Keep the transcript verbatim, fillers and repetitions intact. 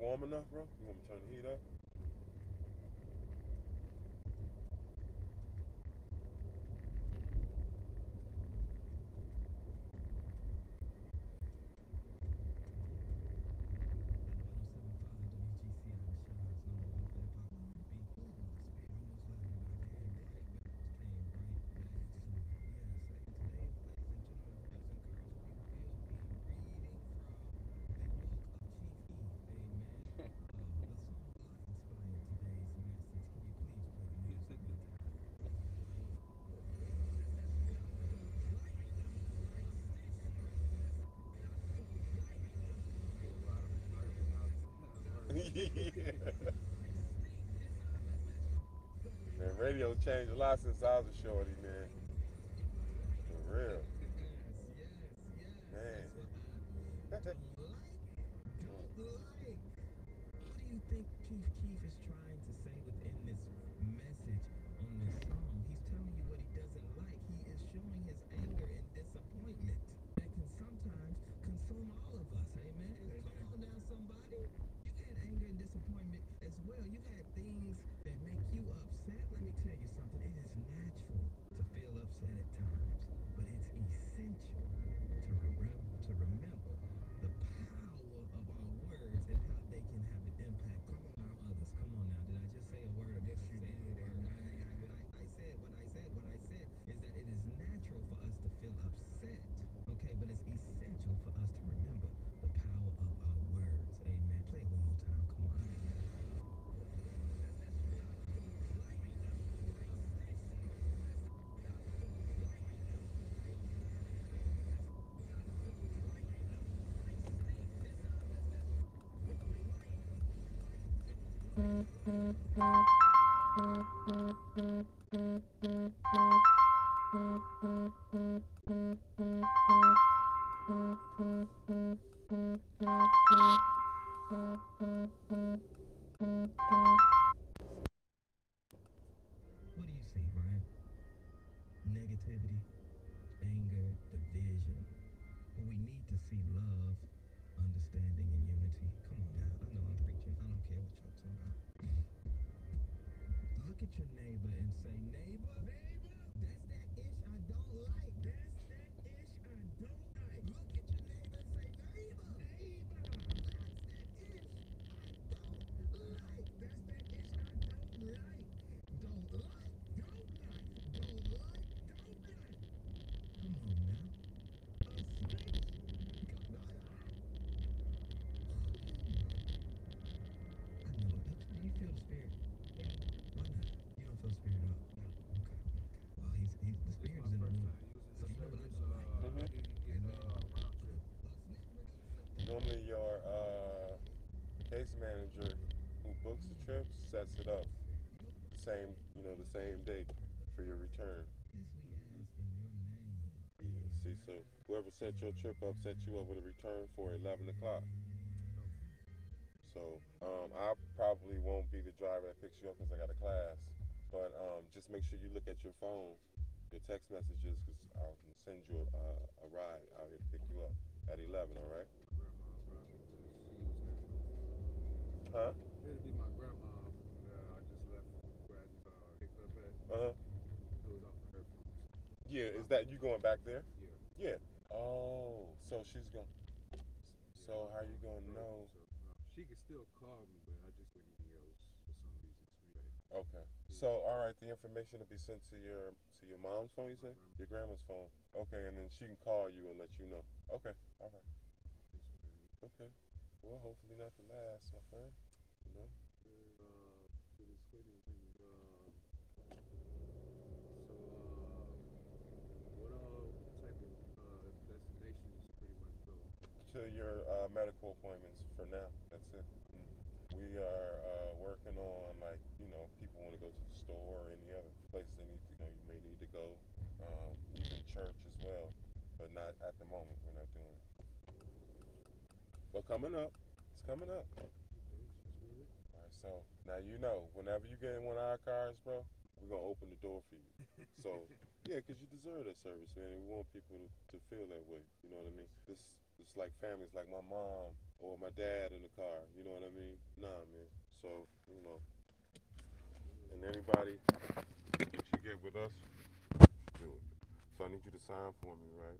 warm enough, bro? You want me to turn the heat up? Yeah. Man, radio changed a lot since I was a shorty, man. For real. Man. Hmm. Normally, your uh, case manager who books the trips sets it up same, you know, the same date for your return. See, so whoever set your trip up set you up with a return for eleven o'clock. So um, I probably won't be the driver that picks you up because I got a class. But um, just make sure you look at your phone, your text messages, because I'll send you a, a ride out here to pick you up at eleven. All right? Huh? Uh huh. Yeah. Is that you going back there? Yeah. Oh, so she's going. So how you gonna know? Okay. So all right, the information will be sent to your to your mom's phone. You say your grandma's phone. Okay, and then she can call you and let you know. Okay. All right. Okay. Well, hopefully not the last, my friend. You know. To your uh, medical appointments for now. That's it. Mm. We are uh, working on like you know people want to go to the store or any other place they need to go. You may need to go, um, even church as well, but not at the moment. We're not doing it. But coming up, it's coming up. All right, so now you know. Whenever you get in one of our cars, bro, we're gonna open the door for you. So yeah, cause you deserve that service, man. We want people to, to feel that way. You know what I mean? This it's like families, like my mom or my dad in the car. You know what I mean? So, you know, and anybody that you get with us, do it. So I need you to sign for me, right?